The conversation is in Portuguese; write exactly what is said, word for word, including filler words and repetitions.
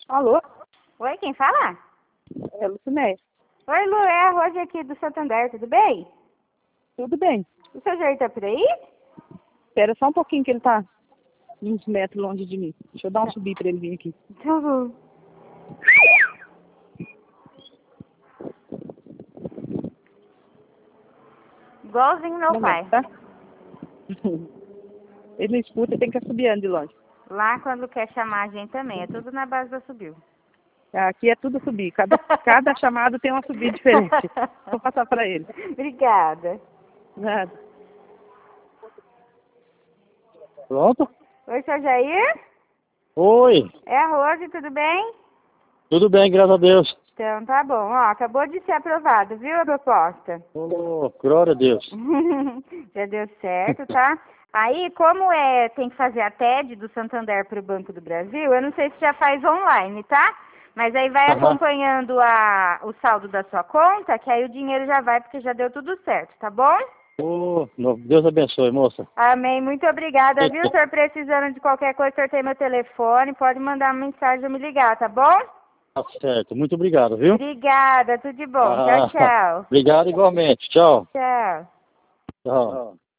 Alô? Oi, quem fala? É Lucinéia. Oi, Lu, é a Rose aqui do Santander, tudo bem? Tudo bem. O seu Jair tá por aí? Espera só um pouquinho que ele tá uns metros longe de mim. Deixa eu dar um subir pra ele vir aqui. Tá bom. Igualzinho meu Não, pai. tá? Ele não escuta, tem que assobiando de longe. Lá quando quer chamar a gente também, é tudo na base do subiu. Aqui é tudo subir. Cada, cada chamado tem uma subida diferente. Vou passar pra ele. Obrigada. Nada. Pronto? Oi, seu Jair? Oi, É a Rose, tudo bem? tudo bem, graças a Deus. Então tá bom, ó, acabou de ser aprovado, viu a proposta? Oh, glória a Deus. Já deu certo, tá? Aí, como é, tem que fazer a T E D do Santander para o Banco do Brasil, eu não sei se já faz online, tá? Mas aí vai Aham. acompanhando a, o saldo da sua conta, que aí o dinheiro já vai, porque já deu tudo certo, tá bom? Oh, no- Deus abençoe, moça. Amém, muito obrigada, viu? Se senhor precisando de qualquer coisa, o senhor tem meu telefone, pode mandar uma mensagem ou me ligar, tá bom? Tá certo, muito obrigado, viu? Obrigada, tudo de bom. Ah, Tchau, tchau. Obrigado igualmente. Tchau. Tchau. Tchau.